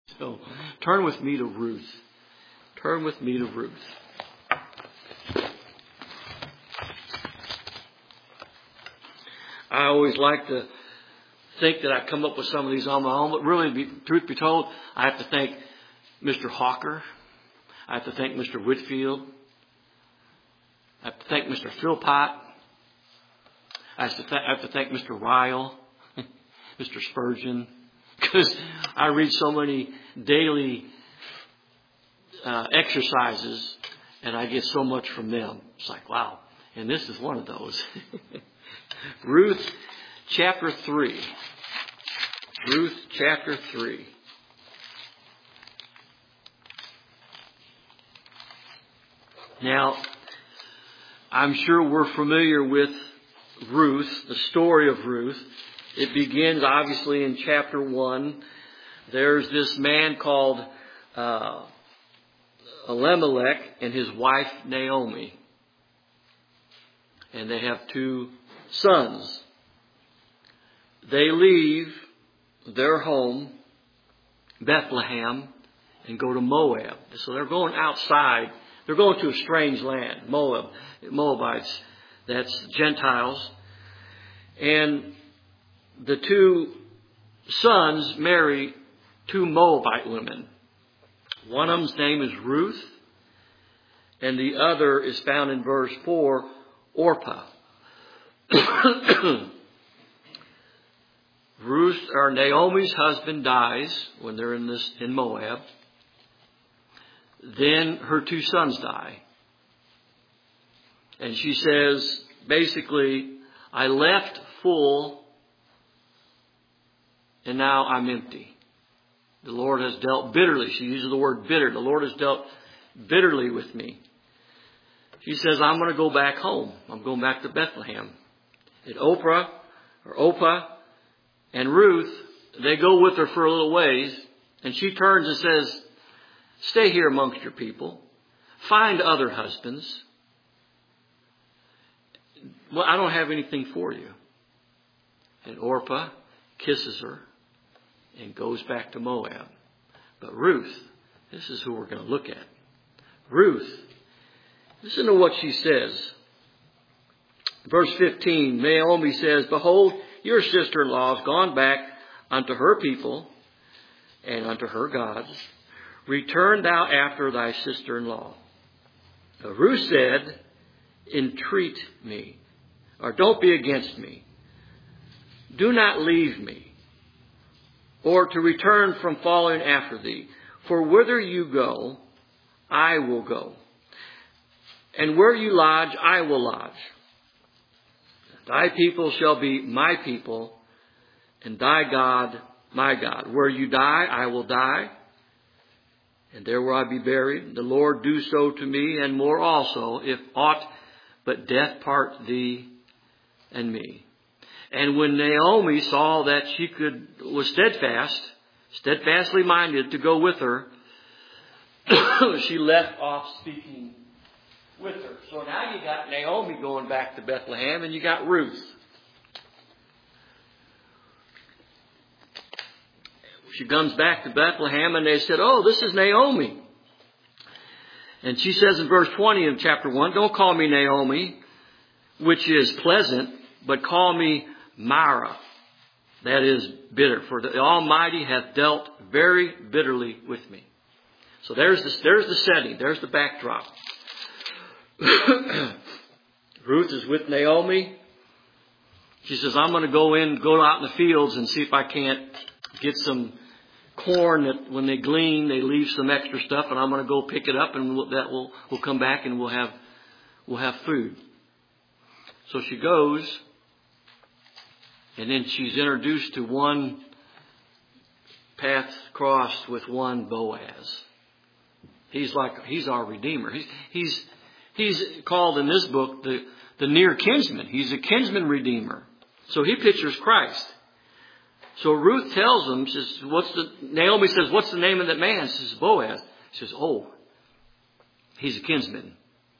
So turn with me to Ruth. Turn with me to Ruth. I always like to think that I come up with some of these on my own, but really, truth be told, I have to thank Mr. Hawker. I have to thank Mr. Whitfield. I have to thank Mr. Philpott. I have to thank Mr. Ryle, Mr. Spurgeon, because I read so many daily exercises, and I get so much from them. It's like, wow. And this is one of those. Ruth chapter 3. Ruth chapter 3. Now, I'm sure we're familiar with Ruth, the story of Ruth. It begins obviously in chapter 1. There's this man called Elimelech and his wife Naomi. And they have 2 sons. They leave their home, Bethlehem, and go to Moab. So they're going outside. They're going to a strange land, Moabites. That's Gentiles. And the 2 sons marry 2 Moabite women. One of them's name is Ruth, and the other is found in verse 4, Orpah. Ruth, or Naomi's husband, dies when they're in Moab. Then her 2 sons die. And she says, basically, I left full and now I'm empty. The Lord has dealt bitterly. She uses the word bitter. The Lord has dealt bitterly with me. She says, I'm going to go back home. I'm going back to Bethlehem. And Orpah and Ruth, they go with her for a little ways. And she turns and says, stay here amongst your people. Find other husbands. Well, I don't have anything for you. And Orpah kisses her and goes back to Moab. But Ruth, this is who we're going to look at. Ruth, listen to what she says. Verse 15, Naomi says, behold, your sister-in-law has gone back unto her people and unto her gods. Return thou after thy sister-in-law. Ruth said, entreat me, or don't be against me. Do not leave me, or to return from following after thee. For whither you go, I will go. And where you lodge, I will lodge. Thy people shall be my people, and thy God, my God. Where you die, I will die, and there will I be buried. The Lord do so to me, and more also, if aught but death part thee and me. And when Naomi saw that she was steadfastly minded to go with her, she left off speaking with her. So now you got Naomi going back to Bethlehem, and you got Ruth. She comes back to Bethlehem, and they said, oh, this is Naomi. And she says in verse 20 of chapter 1, don't call me Naomi, which is pleasant, but call me Mara. That is bitter. For the Almighty hath dealt very bitterly with me. So there's the setting. There's the backdrop. Ruth is with Naomi. She says, I'm going to go out in the fields and see if I can't get some corn that when they glean, they leave some extra stuff, and I'm going to go pick it up, and we'll come back and we'll have food. So she goes, and then she's introduced to one path crossed with one Boaz. He's our Redeemer. He's called in this book the near kinsman. He's a kinsman redeemer. So he pictures Christ. So Ruth tells him, Naomi says, what's the name of that man? She says, Boaz. She says, oh, he's a kinsman.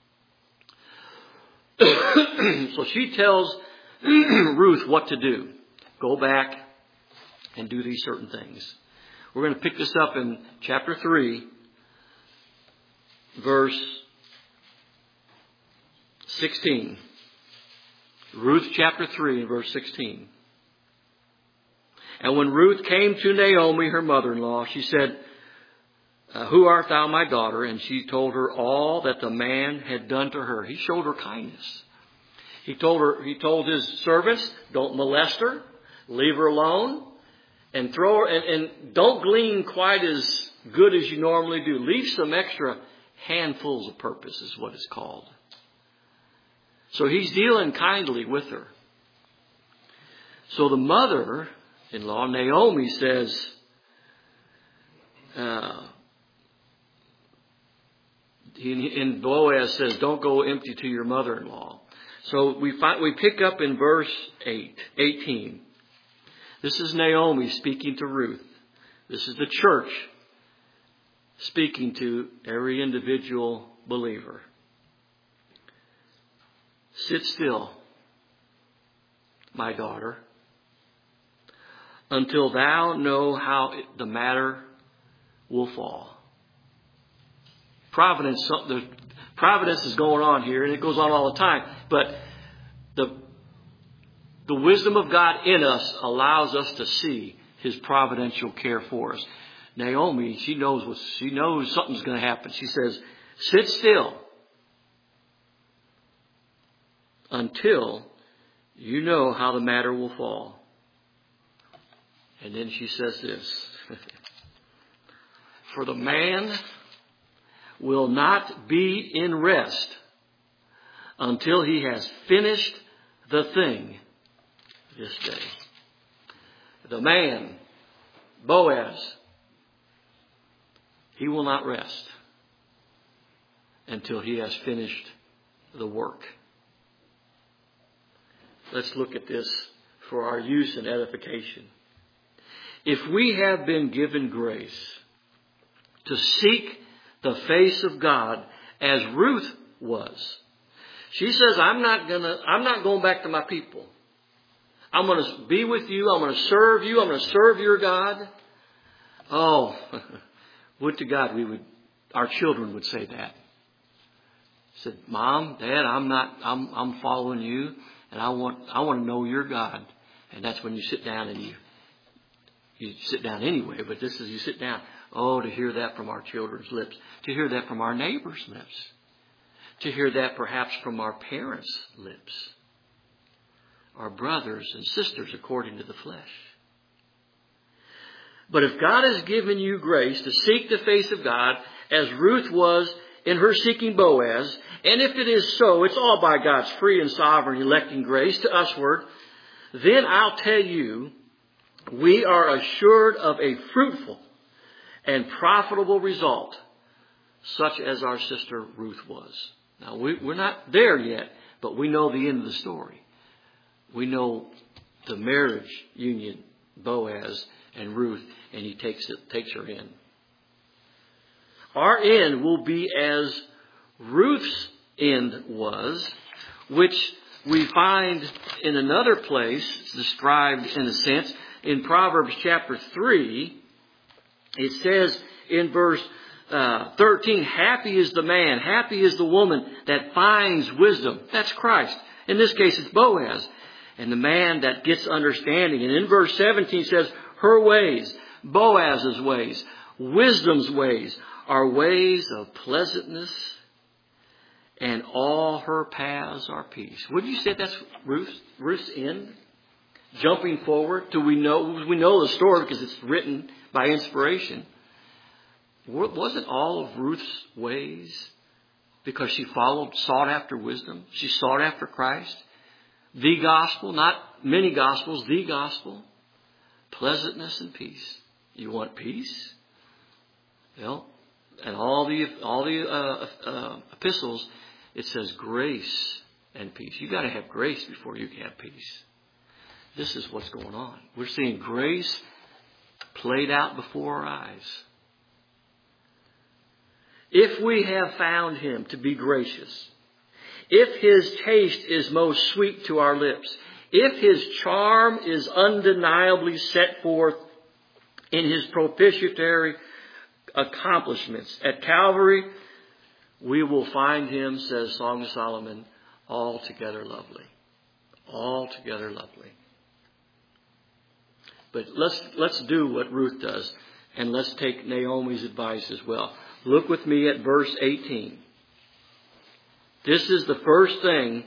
So she tells Ruth what to do. Go back and do these certain things. We're going to pick this up in chapter 3, verse 16. Ruth chapter 3 and verse 16. And when Ruth came to Naomi, her mother-in-law, she said, who art thou, my daughter? And she told her all that the man had done to her. He showed her kindness. He told his servants, don't molest her, leave her alone, and throw her, and don't glean quite as good as you normally do. Leave some extra handfuls of purpose is what it's called. So he's dealing kindly with her. So the mother-in-law, Naomi, says, and Boaz says, don't go empty to your mother-in-law. So we pick up in verse 18. This is Naomi speaking to Ruth. This is the church speaking to every individual believer. Sit still, my daughter, until thou know how the matter will fall. Providence is going on here, and it goes on all the time. But the wisdom of God in us allows us to see His providential care for us. Naomi, she knows something's going to happen. She says, "Sit still until you know how the matter will fall." And then she says this, "For the man will not be in rest until he has finished the thing this day." The man, Boaz, he will not rest until he has finished the work. Let's look at this for our use and edification. If we have been given grace to seek the face of God as Ruth was, she says, I'm not going back to my people. I'm going to be with you. I'm going to serve you. I'm going to serve your God. Oh, would to God our children would say that. Said, Mom, Dad, I'm following you, and I want to know your God. And that's when you sit down and you sit down anyway, but this is you sit down. Oh, to hear that from our children's lips, to hear that from our neighbors' lips, to hear that perhaps from our parents' lips, our brothers and sisters according to the flesh. But if God has given you grace to seek the face of God, as Ruth was in her seeking Boaz, and if it is so, it's all by God's free and sovereign electing grace to usward, then I'll tell you, we are assured of a fruitful and profitable result, such as our sister Ruth was. Now, we're not there yet, but we know the end of the story. We know the marriage union, Boaz and Ruth, and he takes her in. Our end will be as Ruth's end was, which we find in another place, it's described in a sense, in Proverbs chapter 3. It says in verse 13, happy is the man, happy is the woman that finds wisdom. That's Christ. In this case, it's Boaz. And the man that gets understanding. And in verse 17 says, her ways, Boaz's ways, wisdom's ways, are ways of pleasantness, and all her paths are peace. Would you say that's Ruth's end? Jumping forward till we know the story because it's written by inspiration. Wasn't all of Ruth's ways because she sought after wisdom? She sought after Christ. The gospel, not many gospels, the gospel. Pleasantness and peace. You want peace? Well, and all the epistles, it says grace and peace. You got to have grace before you can have peace. This is what's going on. We're seeing grace played out before our eyes. If we have found Him to be gracious, if His taste is most sweet to our lips, if His charm is undeniably set forth in His propitiatory accomplishments. At Calvary, we will find Him, says Song of Solomon, altogether lovely. Altogether lovely. But let's do what Ruth does, and let's take Naomi's advice as well. Look with me at verse 18. This is the first thing.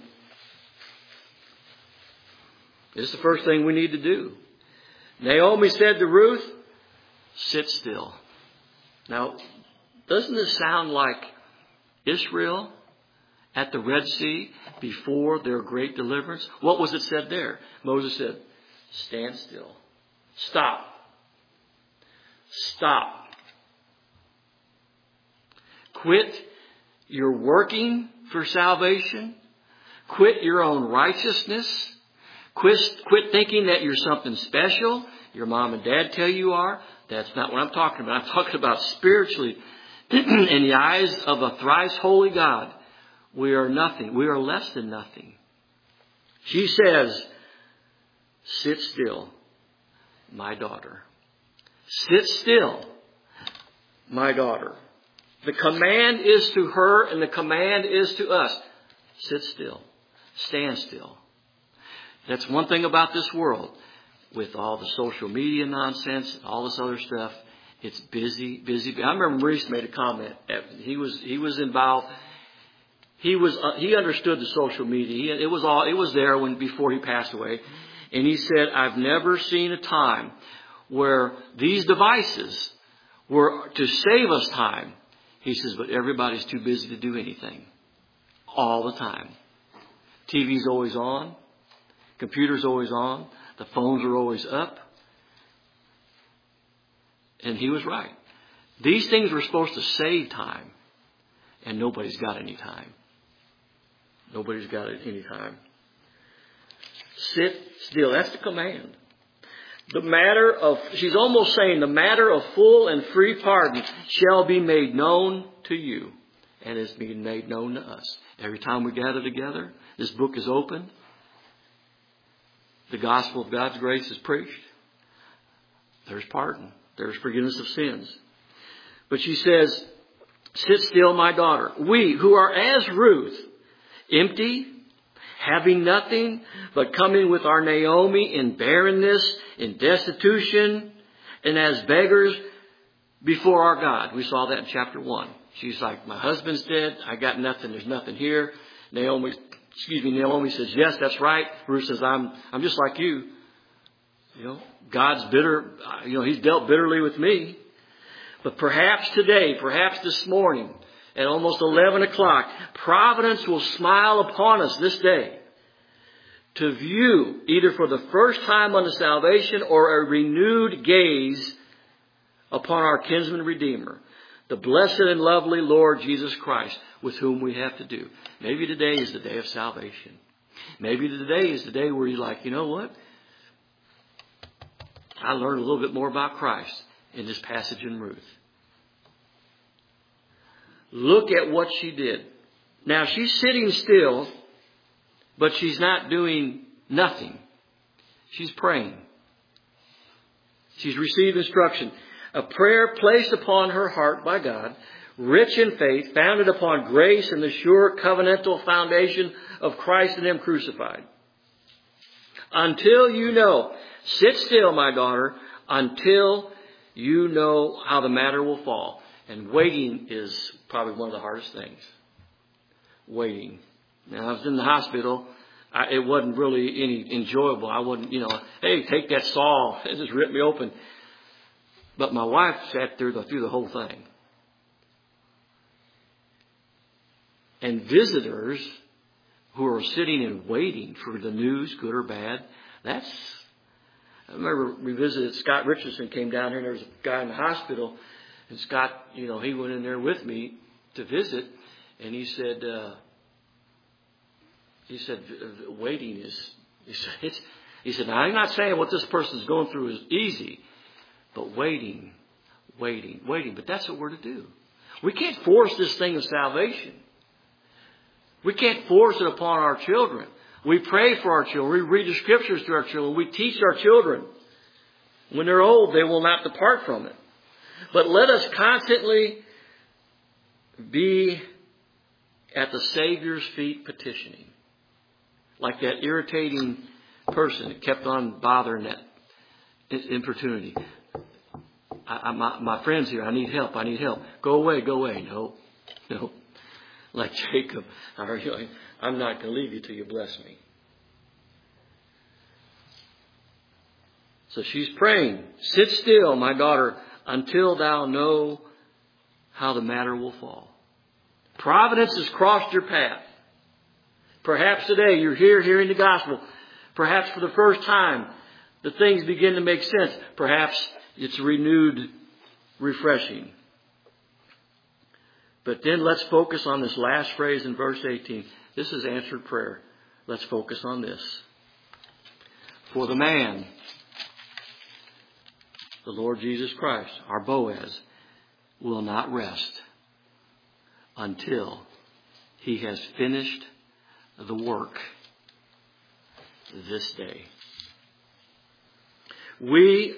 This is the first thing we need to do. Naomi said to Ruth, sit still. Now, doesn't this sound like Israel at the Red Sea before their great deliverance? What was it said there? Moses said, stand still. Stop. Stop. Quit your working for salvation. Quit your own righteousness. Quit thinking that you're something special. Your mom and dad tell you are. That's not what I'm talking about. I'm talking about spiritually. In the eyes of a thrice holy God, we are nothing. We are less than nothing. She says, sit still, my daughter. Sit still, my daughter. The command is to her and the command is to us. Sit still. Stand still. That's one thing about this world. With all the social media nonsense and all this other stuff, it's busy, busy. I remember Maurice made a comment. He was involved. He understood the social media. It was there before he passed away. And he said, I've never seen a time where these devices were to save us time. He says, but everybody's too busy to do anything. All the time. TV's always on. Computer's always on. The phones are always up. And he was right. These things were supposed to save time. And nobody's got any time. Nobody's got any time. Sit still. That's the command. She's almost saying the matter of full and free pardon shall be made known to you. And is being made known to us. Every time we gather together, this book is opened. The gospel of God's grace is preached. There's pardon. There's forgiveness of sins. But she says, sit still, my daughter. We who are as Ruth, empty, having nothing, but coming with our Naomi in barrenness, in destitution, and as beggars before our God. We saw that in chapter 1. She's like, my husband's dead. I got nothing. There's nothing here. Naomi says, yes, that's right. Ruth says, I'm just like you. God's bitter. He's dealt bitterly with me. But perhaps today, perhaps this morning, at almost 11 o'clock, Providence will smile upon us this day to view, either for the first time unto salvation or a renewed gaze upon our kinsman Redeemer, the blessed and lovely Lord Jesus Christ, with whom we have to do. Maybe today is the day of salvation. Maybe today is the day where you're like, you know what? I learned a little bit more about Christ in this passage in Ruth. Look at what she did. Now she's sitting still, but she's not doing nothing. She's praying. She's received instruction. A prayer placed upon her heart by God, rich in faith, founded upon grace and the sure covenantal foundation of Christ and Him crucified. Until you know, sit still, my daughter, until you know how the matter will fall. And waiting is probably one of the hardest things. Waiting. Now, I was in the hospital. It wasn't really any enjoyable. I wasn't, hey, take that saw. It just ripped me open. But my wife sat through the whole thing. And visitors who are sitting and waiting for the news, good or bad, I remember we visited, Scott Richardson came down here and there was a guy in the hospital. And Scott, he went in there with me to visit. And he said, waiting is, he said, now I'm not saying what this person's going through is easy, but waiting. But that's what we're to do. We can't force this thing of salvation. We can't force it upon our children. We pray for our children. We read the scriptures to our children. We teach our children. When they're old, they will not depart from it. But let us constantly be at the Savior's feet petitioning. Like that irritating person that kept on bothering that importunity. My friend's here. I need help. Go away. No. Like Jacob, I'm not going to leave you till you bless me. So she's praying, sit still, my daughter, until thou know how the matter will fall. Providence has crossed your path. Perhaps today you're here hearing the gospel. Perhaps for the first time the things begin to make sense. Perhaps it's renewed refreshing. But then let's focus on this last phrase in verse 18. This is answered prayer. Let's focus on this. For the man, the Lord Jesus Christ, our Boaz, will not rest until he has finished the work this day. We,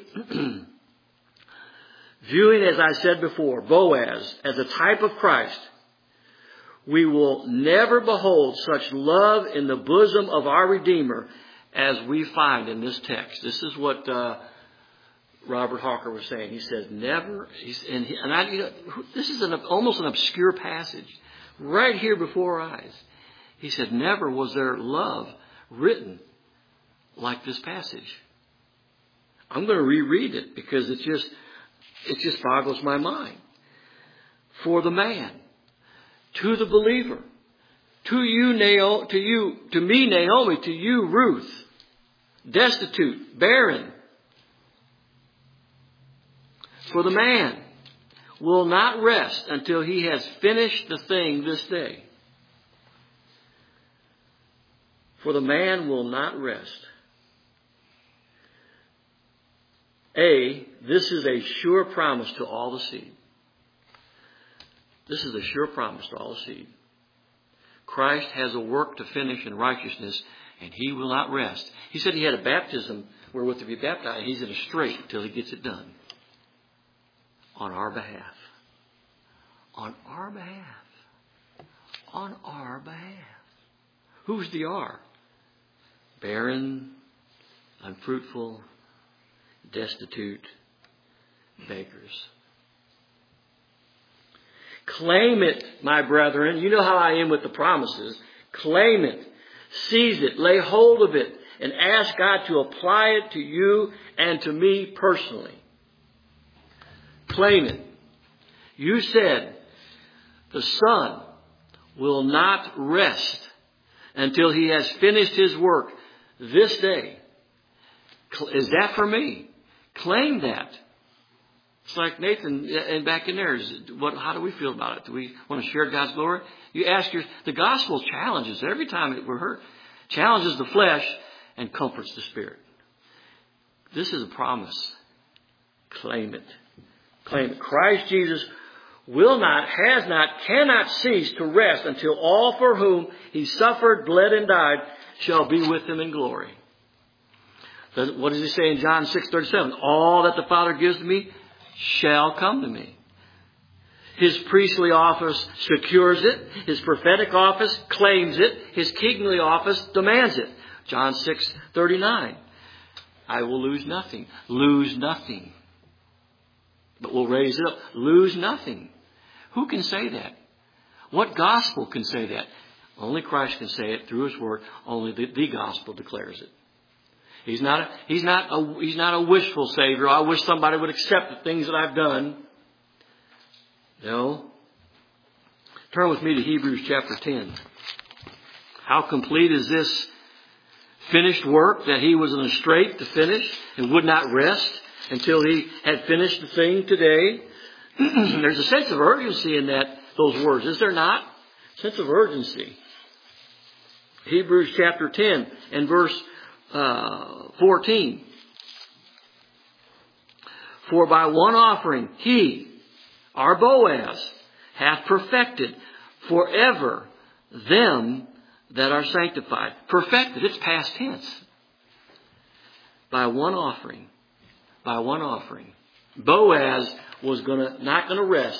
viewing, as I said before, Boaz as a type of Christ, we will never behold such love in the bosom of our Redeemer as we find in this text. This is what Robert Hawker was saying. He says, never. This is almost an obscure passage right here before our eyes. He said, never was there love written like this passage. I'm going to reread it because it just boggles my mind. For the man, to the believer, to me, Naomi, to you, Ruth, destitute, barren. For the man will not rest until he has finished the thing this day. For the man will not rest. This is a sure promise to all the seed. This is a sure promise to all the seed. Christ has a work to finish in righteousness, and he will not rest. He said he had a baptism wherewith to be baptized. He's in a strait until he gets it done. On our behalf. On our behalf. On our behalf. Who's the R? Barren, unfruitful, destitute, beggars. Claim it, my brethren. You know how I am with the promises. Claim it. Seize it. Lay hold of it. And ask God to apply it to you and to me personally. Claim it. You said the Son will not rest until he has finished his work this day. Is that for me? Claim that. It's like Nathan and back in there. How do we feel about it? Do we want to share God's glory? You ask the gospel challenges every time we're hurt. Challenges the flesh and comforts the spirit. This is a promise. Claim it. Claim it. Christ Jesus will not, has not, cannot cease to rest until all for whom he suffered, bled, and died shall be with him in glory. What does he say in John 6:37? All that the Father gives to me shall come to me. His priestly office secures it. His prophetic office claims it. His kingly office demands it. John 6:39. I will lose nothing. Lose nothing. But we'll raise it up. Lose nothing. Who can say that? What gospel can say that? Only Christ can say it through his word. Only the gospel declares it. He's not a wishful Savior. I wish somebody would accept the things that I've done. No. Turn with me to Hebrews chapter 10. How complete is this finished work that he was in a strait to finish and would not rest until he had finished the thing today? There's a sense of urgency in those words, is there not? Sense of urgency. Hebrews chapter 10 and verse 14. For by one offering he, our Boaz, hath perfected forever them that are sanctified. Perfected, it's past tense. By one offering. by one offering. Boaz was not going to rest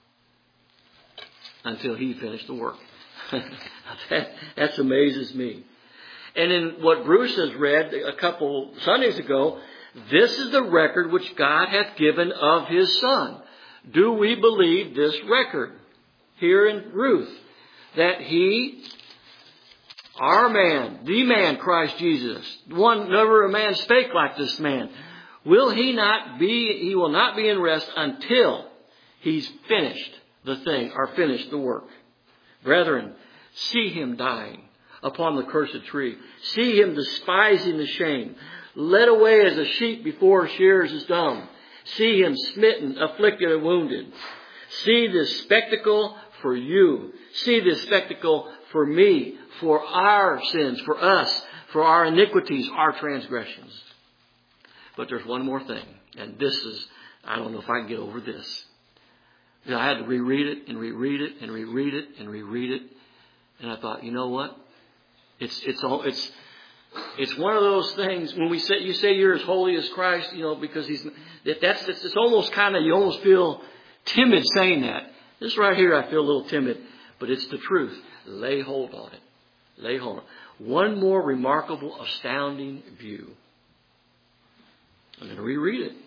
until he finished the work. That amazes me. And in what Bruce has read a couple Sundays ago, this is the record which God hath given of His Son. Do we believe this record here in Ruth? That He, our man, the man Christ Jesus, one never a man spake like this man, he will not be in rest until He's finished the thing, or finished the work. Brethren, see Him dying upon the cursed tree. See Him despising the shame, led away as a sheep before shears is dumb. See Him smitten, afflicted, and wounded. See this spectacle for you. See this spectacle for me, for our sins, for us, for our iniquities, our transgressions. But there's one more thing, and this is, I don't know if I can get over this. I had to reread it and reread it and reread it and reread it, and I thought, you know what? It's one of those things when you say you're as holy as Christ, because it's almost kind of, you almost feel timid saying that. This right here, I feel a little timid, but it's the truth. Lay hold on it. Lay hold on it. One more remarkable, astounding view. I'm going to reread it.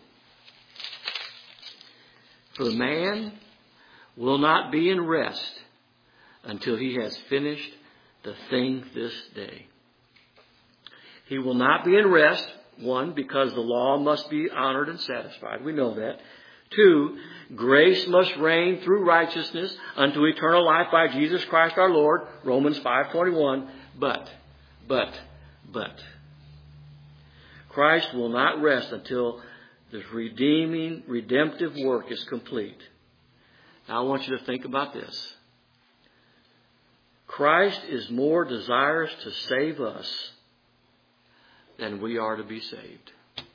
For the man will not be in rest until he has finished the thing this day. He will not be in rest, one, because the law must be honored and satisfied. We know that. Two, grace must reign through righteousness unto eternal life by Jesus Christ our Lord. Romans 5:21. But Christ will not rest until this redemptive work is complete. Now I want you to think about this. Christ is more desirous to save us than we are to be saved.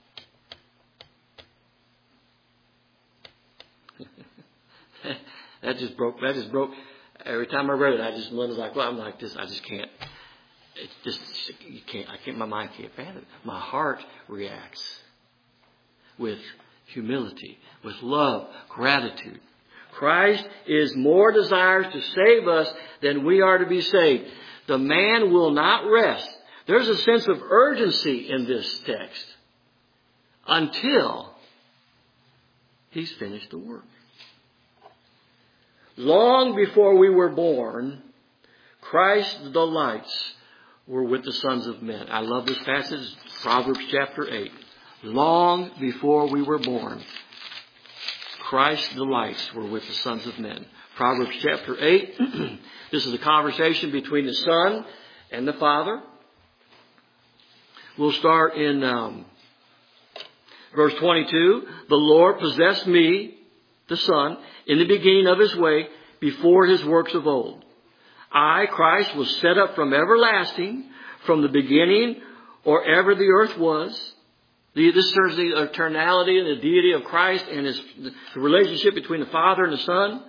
That just broke. Every time I read it, I just was like, well, I'm like this. I just can't. It's just, you can't. I can't. My mind can't fathom it. My heart reacts with humility, with love, gratitude. Christ is more desirous to save us than we are to be saved. The man will not rest. There's a sense of urgency in this text until he's finished the work. Long before we were born, Christ's delights were with the sons of men. I love this passage, Proverbs chapter 8. Long before we were born, Christ's delights were with the sons of men. Proverbs chapter 8. This is a conversation between the Son and the Father. We'll start in verse 22. The Lord possessed me, the Son, in the beginning of His way, before His works of old. I, Christ, was set up from everlasting, from the beginning, or ever the earth was. This serves the eternality and the deity of Christ and the relationship between the Father and the Son.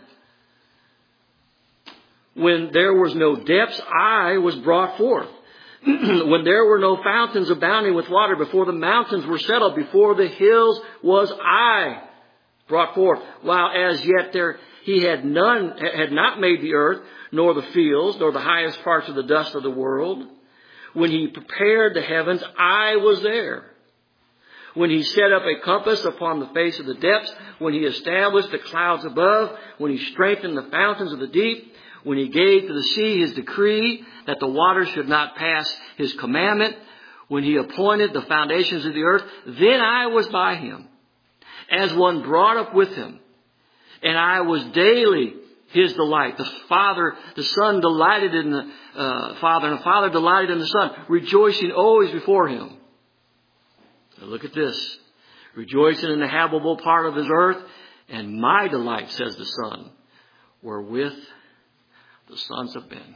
When there was no depths, I was brought forth. When there were no fountains abounding with water, before the mountains were settled, before the hills was I brought forth. While as yet He had not made the earth, nor the fields, nor the highest parts of the dust of the world. When He prepared the heavens, I was there. When He set up a compass upon the face of the depths, when He established the clouds above, when He strengthened the fountains of the deep, when He gave to the sea His decree that the waters should not pass His commandment, when He appointed the foundations of the earth, then I was by Him, as one brought up with Him, and I was daily His delight. The Son delighted in the Father, and the Father delighted in the Son, rejoicing always before Him. Now look at this. Rejoicing in the habitable part of His earth, and my delight, says the Son, were with the sons of men.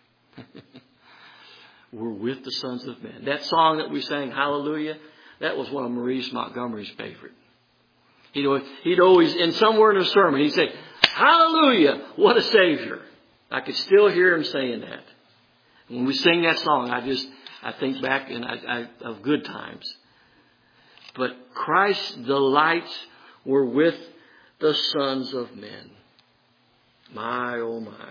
We're with the sons of men. That song that we sang, Hallelujah, that was one of Maurice Montgomery's favorite. He'd always, in somewhere in a sermon, he'd say, Hallelujah, what a Savior. I could still hear him saying that. When we sing that song, I think back of good times. but Christ's delights were with the sons of men. My, oh my.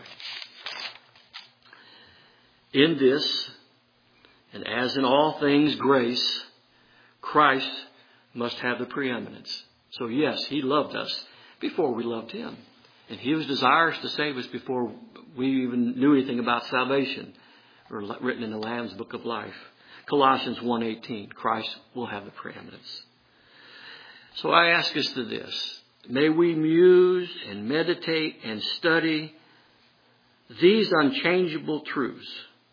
In this, and as in all things grace, Christ must have the preeminence. So yes, He loved us before we loved Him. And He was desirous to save us before we even knew anything about salvation, or written in the Lamb's Book of Life. Colossians 1:18, Christ will have the preeminence. So I ask us to this. May we muse and meditate and study these unchangeable truths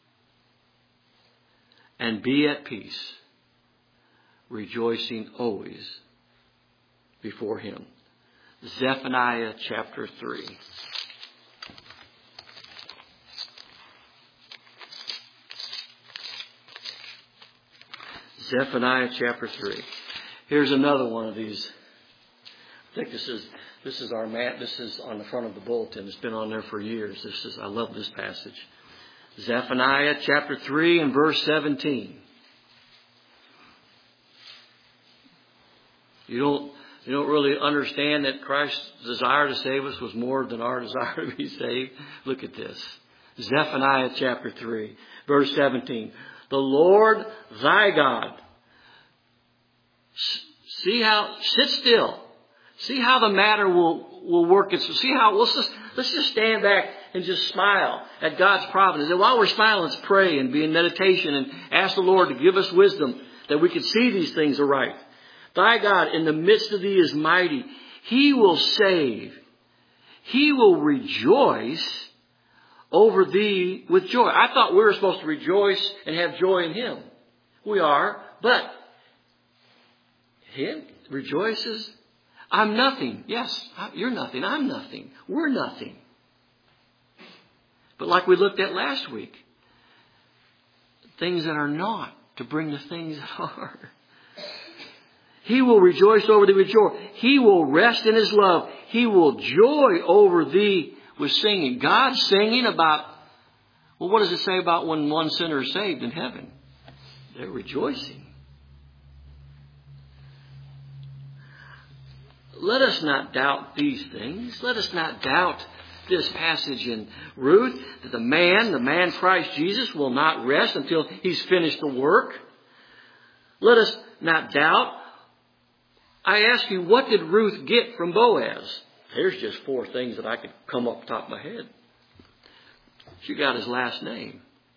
and be at peace, rejoicing always before Him. Zephaniah chapter 3. Zephaniah chapter 3. Here's another one of these. I think this is our mat. This is on the front of the bulletin. It's been on there for years. I love this passage. Zephaniah chapter 3 and verse 17. You don't really understand that Christ's desire to save us was more than our desire to be saved. Look at this. Zephaniah chapter 3, verse 17. The Lord thy God. Sit still. See how the matter will work. See how, let's just stand back and just smile at God's providence. And while we're smiling, let's pray and be in meditation and ask the Lord to give us wisdom that we can see these things aright. Thy God in the midst of thee is mighty. He will save. He will rejoice over thee with joy. I thought we were supposed to rejoice and have joy in Him. We are, but Him rejoices. I'm nothing. Yes, you're nothing. I'm nothing. We're nothing. But like we looked at last week, things that are not to bring the things that are. He will rejoice over thee with joy. He will rest in His love. He will joy over thee with singing. God's singing about, well, what does it say about when one sinner is saved in heaven? They're rejoicing. Let us not doubt these things. Let us not doubt this passage in Ruth, that the man Christ Jesus, will not rest until He's finished the work. Let us not doubt. I ask you, what did Ruth get from Boaz? Here's just 4 things that I could come off the top of my head. She got his last name.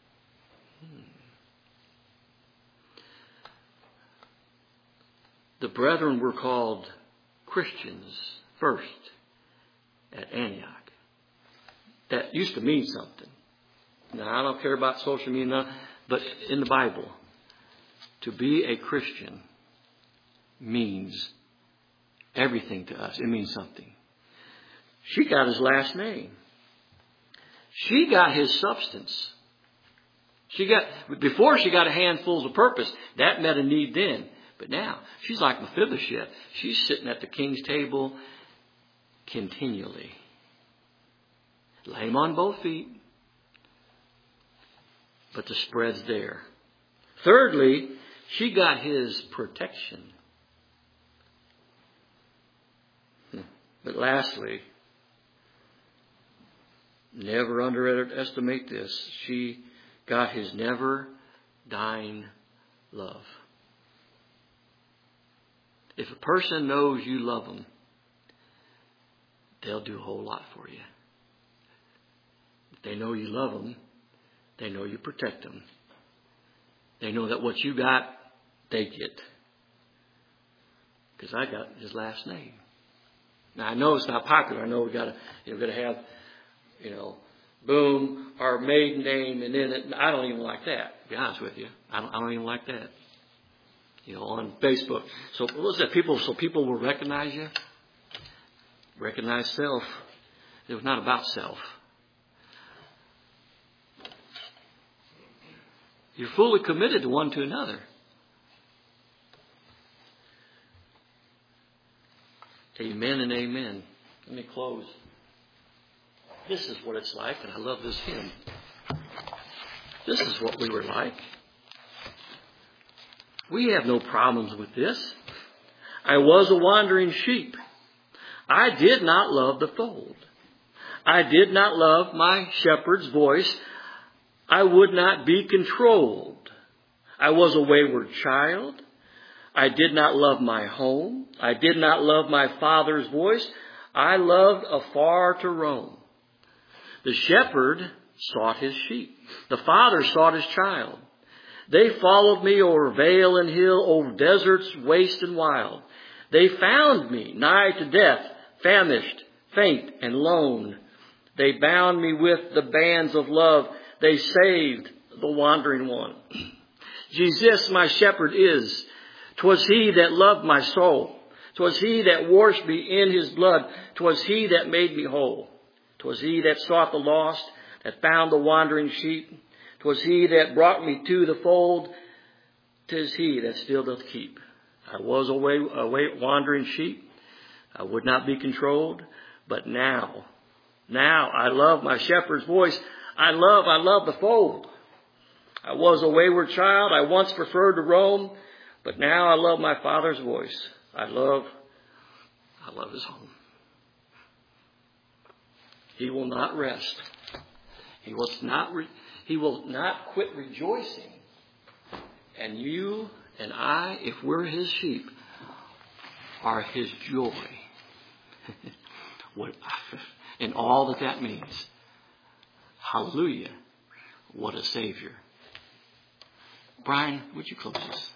The brethren were called Christians first at Antioch. That used to mean something. Now, I don't care about social media, but in the Bible, to be a Christian means everything to us. It means something. She got his last name. She got his substance. Before she got a handful of purpose. That met a need then. But now, she's like Mephibosheth. She's sitting at the king's table continually. Lame on both feet. But the spread's there. Thirdly, she got his protection. But lastly, never underestimate this. She got his never dying love. If a person knows you love them, they'll do a whole lot for you. If they know you love them, they know you protect them. They know that what you got, they get. Because I got his last name. Now I know it's not popular. I know we got to have, boom, our maiden name, and then I don't even like that. To be honest with you, I don't even like that. On Facebook. So what's that? People will recognize you. Recognize self. It was not about self. You're fully committed to one to another. Amen and amen. Let me close. This is what it's like, and I love this hymn. This is what we were like. We have no problems with this. I was a wandering sheep. I did not love the fold. I did not love my shepherd's voice. I would not be controlled. I was a wayward child. I did not love my home. I did not love my father's voice. I loved afar to roam. The shepherd sought his sheep. The father sought his child. They followed me over vale and hill, over deserts waste and wild. They found me nigh to death, famished, faint, and lone. They bound me with the bands of love. They saved the wandering one. Jesus, my shepherd, is. 'Twas he that loved my soul. 'Twas he that washed me in his blood. 'Twas he that made me whole. 'Twas he that sought the lost, that found the wandering sheep. 'Twas he that brought me to the fold. 'Tis he that still doth keep. I was a wandering sheep. I would not be controlled. But now I love my shepherd's voice. I love the fold. I was a wayward child. I once preferred to roam. But now I love my Father's voice. I love his home. He will not rest. He will not quit rejoicing. And you and I, if we're his sheep, are his joy. And all that means. Hallelujah. What a Savior. Brian, would you close this?